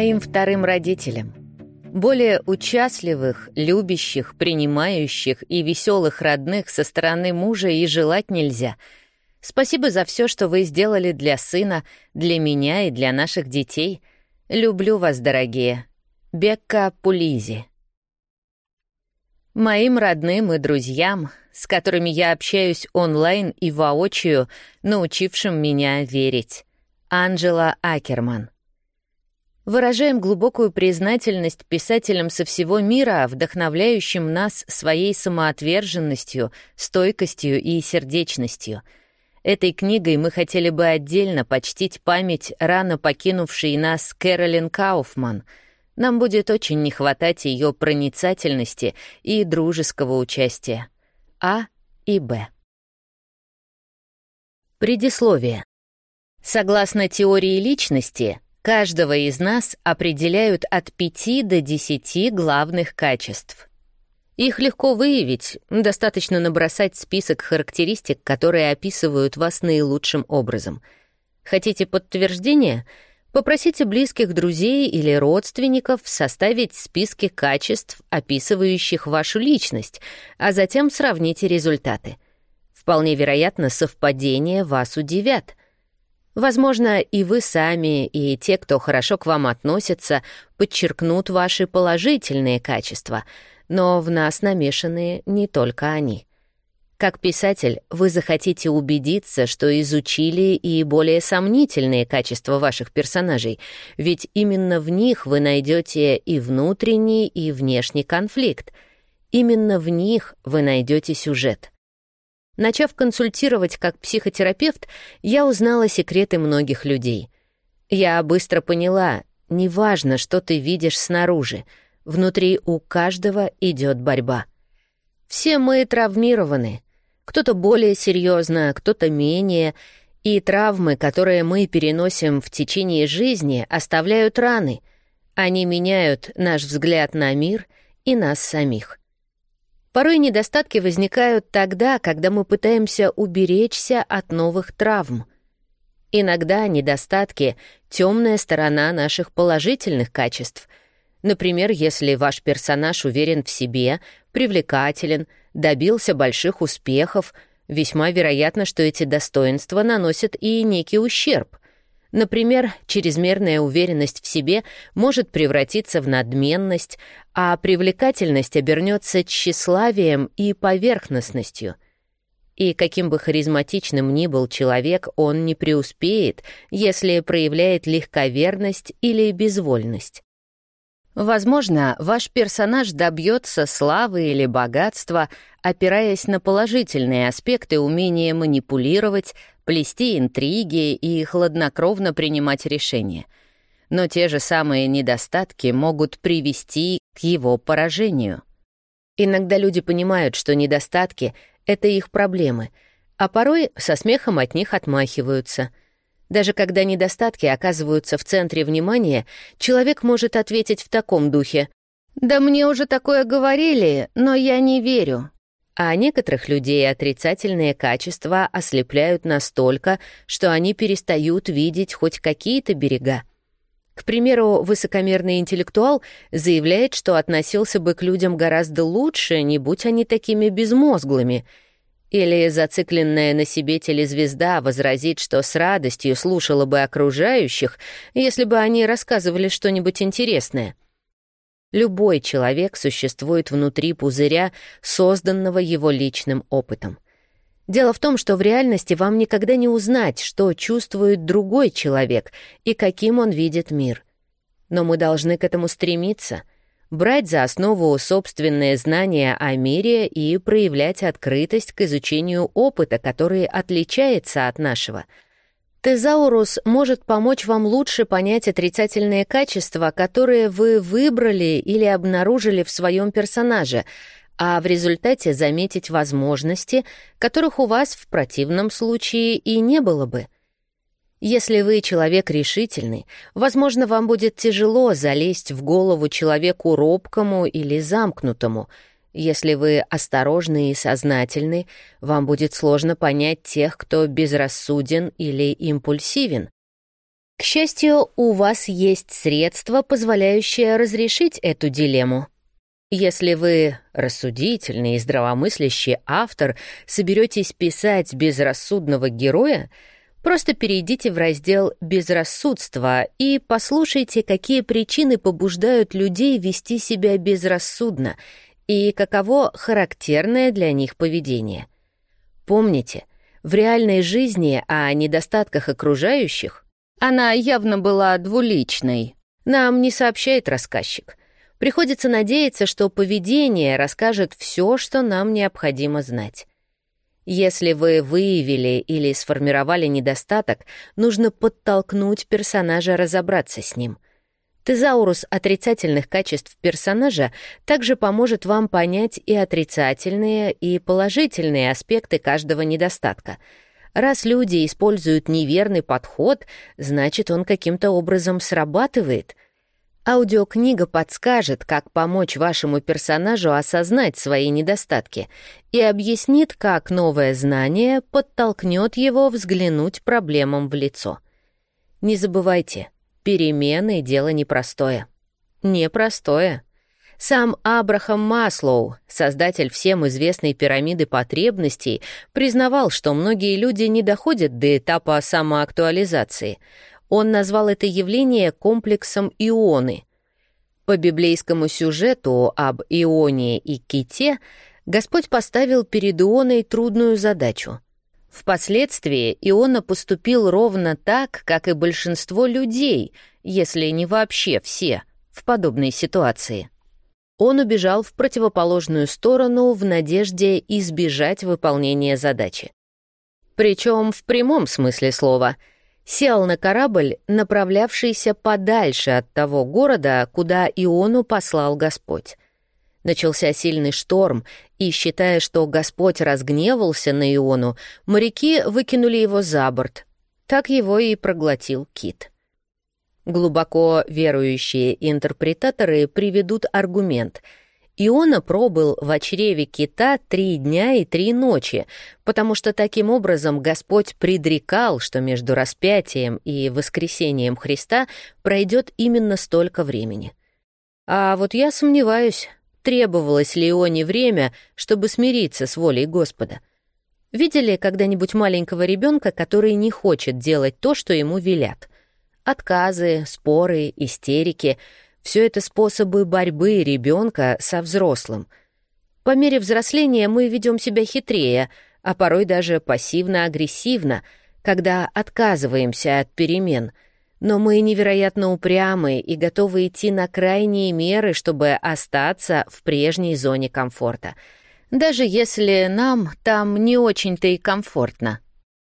моим вторым родителям. Более участливых, любящих, принимающих и веселых родных со стороны мужа и желать нельзя. Спасибо за все, что вы сделали для сына, для меня и для наших детей. Люблю вас, дорогие. Бекка Пулизи. Моим родным и друзьям, с которыми я общаюсь онлайн и воочию, научившим меня верить. Анджела Акерман. Выражаем глубокую признательность писателям со всего мира, вдохновляющим нас своей самоотверженностью, стойкостью и сердечностью. Этой книгой мы хотели бы отдельно почтить память рано покинувшей нас Кэролин Кауфман. Нам будет очень не хватать ее проницательности и дружеского участия. А и Б. Предисловие. Согласно теории личности, каждого из нас определяют от 5 до 10 главных качеств. Их легко выявить, достаточно набросать список характеристик, которые описывают вас наилучшим образом. Хотите подтверждения? Попросите близких друзей или родственников составить списки качеств, описывающих вашу личность, а затем сравните результаты. Вполне вероятно, совпадения вас удивят. Возможно, и вы сами, и те, кто хорошо к вам относится, подчеркнут ваши положительные качества, но в нас намешаны не только они. Как писатель, вы захотите убедиться, что изучили и более сомнительные качества ваших персонажей, ведь именно в них вы найдете и внутренний, и внешний конфликт. Именно в них вы найдете сюжет. Начав консультировать как психотерапевт, я узнала секреты многих людей. Я быстро поняла, неважно, что ты видишь снаружи, внутри у каждого идет борьба. Все мы травмированы. Кто-то более серьезно, кто-то менее, и травмы, которые мы переносим в течение жизни, оставляют раны. Они меняют наш взгляд на мир и нас самих. Порой недостатки возникают тогда, когда мы пытаемся уберечься от новых травм. Иногда недостатки — темная сторона наших положительных качеств. Например, если ваш персонаж уверен в себе, привлекателен, добился больших успехов, весьма вероятно, что эти достоинства наносят и некий ущерб. Например, чрезмерная уверенность в себе может превратиться в надменность, а привлекательность обернется тщеславием и поверхностностью. И каким бы харизматичным ни был человек, он не преуспеет, если проявляет легковерность или безвольность. Возможно, ваш персонаж добьется славы или богатства, опираясь на положительные аспекты умения манипулировать, плести интриги и хладнокровно принимать решения. Но те же самые недостатки могут привести к его поражению. Иногда люди понимают, что недостатки — это их проблемы, а порой со смехом от них отмахиваются. Даже когда недостатки оказываются в центре внимания, человек может ответить в таком духе: «Да мне уже такое говорили, но я не верю». А некоторых людей отрицательные качества ослепляют настолько, что они перестают видеть хоть какие-то берега. К примеру, высокомерный интеллектуал заявляет, что относился бы к людям гораздо лучше, не будь они такими безмозглыми. Или зацикленная на себе телезвезда возразит, что с радостью слушала бы окружающих, если бы они рассказывали что-нибудь интересное. Любой человек существует внутри пузыря, созданного его личным опытом. Дело в том, что в реальности вам никогда не узнать, что чувствует другой человек и каким он видит мир. Но мы должны к этому стремиться, брать за основу собственные знания о мире и проявлять открытость к изучению опыта, который отличается от нашего. Тезаурус может помочь вам лучше понять отрицательные качества, которые вы выбрали или обнаружили в своем персонаже, а в результате заметить возможности, которых у вас в противном случае и не было бы. Если вы человек решительный, возможно, вам будет тяжело залезть в голову человеку робкому или замкнутому. Если вы осторожны и сознательны, вам будет сложно понять тех, кто безрассуден или импульсивен. К счастью, у вас есть средство, позволяющее разрешить эту дилемму. Если вы, рассудительный и здравомыслящий автор, соберетесь писать безрассудного героя, просто перейдите в раздел «Безрассудство» и послушайте, какие причины побуждают людей вести себя безрассудно и каково характерное для них поведение. Помните, в реальной жизни о недостатках окружающих она явно была двуличной, нам не сообщает рассказчик. Приходится надеяться, что поведение расскажет все, что нам необходимо знать. Если вы выявили или сформировали недостаток, нужно подтолкнуть персонажа разобраться с ним. Тезаурус отрицательных качеств персонажа также поможет вам понять и отрицательные, и положительные аспекты каждого недостатка. Раз люди используют неверный подход, значит, он каким-то образом срабатывает. Аудиокнига подскажет, как помочь вашему персонажу осознать свои недостатки и объяснит, как новое знание подтолкнет его взглянуть проблемам в лицо. Не забывайте, перемены — дело непростое. Непростое. Сам Абрахам Маслоу, создатель всем известной пирамиды потребностей, признавал, что многие люди не доходят до этапа самоактуализации. Он назвал это явление комплексом Ионы. По библейскому сюжету об Ионе и ките Господь поставил перед Ионой трудную задачу. Впоследствии Иона поступил ровно так, как и большинство людей, если не вообще все, в подобной ситуации. Он убежал в противоположную сторону в надежде избежать выполнения задачи. Причем в прямом смысле слова — сел на корабль, направлявшийся подальше от того города, куда Иону послал Господь. Начался сильный шторм, и, считая, что Господь разгневался на Иону, моряки выкинули его за борт. Так его и проглотил кит. Глубоко верующие интерпретаторы приведут аргумент — Иона пробыл в чреве кита 3 дня и 3 ночи, потому что таким образом Господь предрекал, что между распятием и воскресением Христа пройдет именно столько времени. А вот я сомневаюсь, требовалось ли Ионе время, чтобы смириться с волей Господа. Видели когда-нибудь маленького ребенка, который не хочет делать то, что ему велят? Отказы, споры, истерики — все это способы борьбы ребенка со взрослым. По мере взросления мы ведем себя хитрее, а порой даже пассивно-агрессивно, когда отказываемся от перемен. Но мы невероятно упрямы и готовы идти на крайние меры, чтобы остаться в прежней зоне комфорта, даже если нам там не очень-то и комфортно.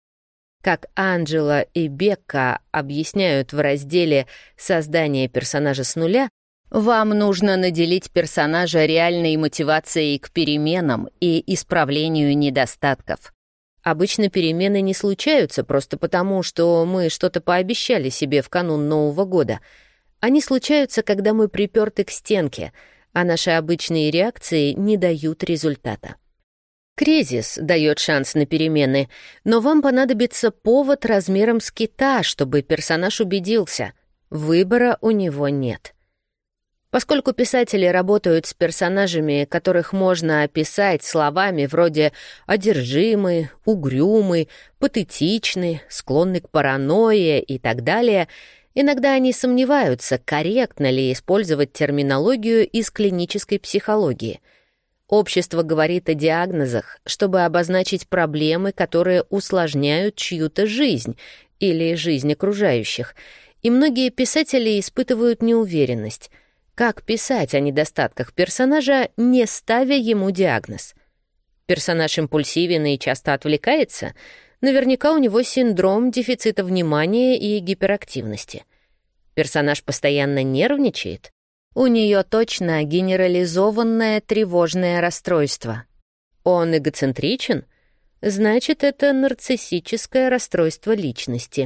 Как Анджела и Бекка объясняют в разделе «Создание персонажа с нуля», вам нужно наделить персонажа реальной мотивацией к переменам и исправлению недостатков. Обычно перемены не случаются просто потому, что мы что-то пообещали себе в канун Нового года. Они случаются, когда мы приперты к стенке, а наши обычные реакции не дают результата. Кризис дает шанс на перемены, но вам понадобится повод размером с кита, чтобы персонаж убедился. Выбора у него нет. Поскольку писатели работают с персонажами, которых можно описать словами вроде «одержимый», «угрюмый», «патетичный», «склонный к паранойе» и так далее, иногда они сомневаются, корректно ли использовать терминологию из клинической психологии. Общество говорит о диагнозах, чтобы обозначить проблемы, которые усложняют чью-то жизнь или жизнь окружающих, и многие писатели испытывают неуверенность. Как писать о недостатках персонажа, не ставя ему диагноз? Персонаж импульсивен и часто отвлекается? Наверняка у него синдром дефицита внимания и гиперактивности. Персонаж постоянно нервничает? У нее точно генерализованное тревожное расстройство. Он эгоцентричен? Значит, это нарциссическое расстройство личности.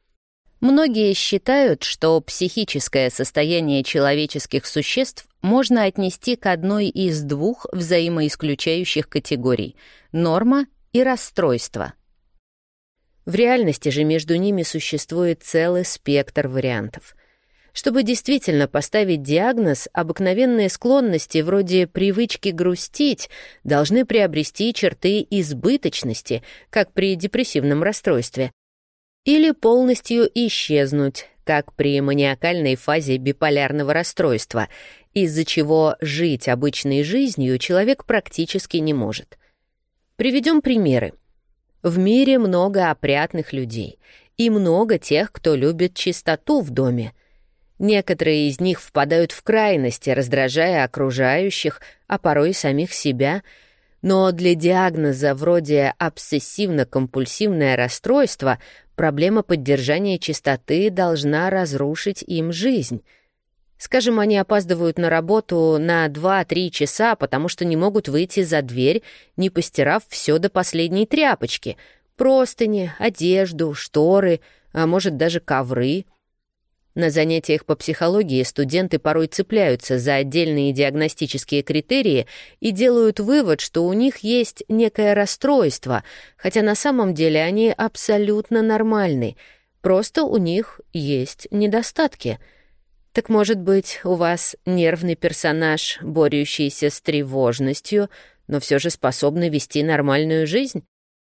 Многие считают, что психическое состояние человеческих существ можно отнести к одной из 2 взаимоисключающих категорий — норма и расстройство. В реальности же между ними существует целый спектр вариантов. Чтобы действительно поставить диагноз, обыкновенные склонности вроде привычки грустить должны приобрести черты избыточности, как при депрессивном расстройстве, или полностью исчезнуть, как при маниакальной фазе биполярного расстройства, из-за чего жить обычной жизнью человек практически не может. Приведем примеры. В мире много опрятных людей и много тех, кто любит чистоту в доме. Некоторые из них впадают в крайности, раздражая окружающих, а порой и самих себя. Но для диагноза вроде обсессивно-компульсивное расстройство проблема поддержания чистоты должна разрушить им жизнь. Скажем, они опаздывают на работу на 2-3 часа, потому что не могут выйти за дверь, не постирав все до последней тряпочки. Простыни, одежду, шторы, а может даже ковры. На занятиях по психологии студенты порой цепляются за отдельные диагностические критерии и делают вывод, что у них есть некое расстройство, хотя на самом деле они абсолютно нормальны, просто у них есть недостатки. Так может быть, у вас нервный персонаж, борющийся с тревожностью, но все же способный вести нормальную жизнь?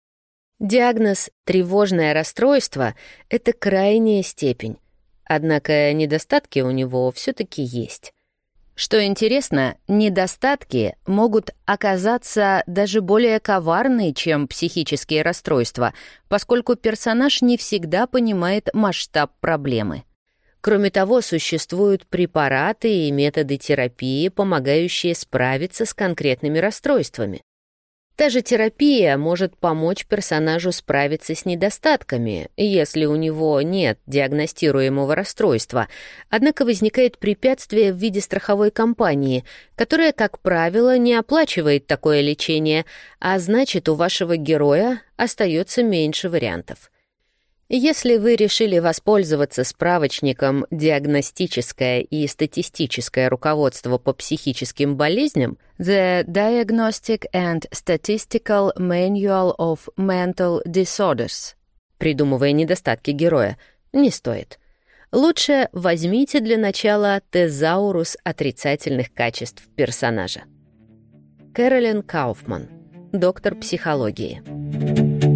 Диагноз «тревожное расстройство» — это крайняя степень. Однако недостатки у него все-таки есть. Что интересно, недостатки могут оказаться даже более коварны, чем психические расстройства, поскольку персонаж не всегда понимает масштаб проблемы. Кроме того, существуют препараты и методы терапии, помогающие справиться с конкретными расстройствами. Та же терапия может помочь персонажу справиться с недостатками, если у него нет диагностируемого расстройства, однако возникает препятствие в виде страховой компании, которая, как правило, не оплачивает такое лечение, а значит, у вашего героя остается меньше вариантов. Если вы решили воспользоваться справочником «Диагностическое и статистическое руководство по психическим болезням» The Diagnostic and Statistical Manual of Mental Disorders, придумывая недостатки героя, не стоит. Лучше возьмите для начала тезаурус отрицательных качеств персонажа. Кэролин Кауфман, доктор психологии.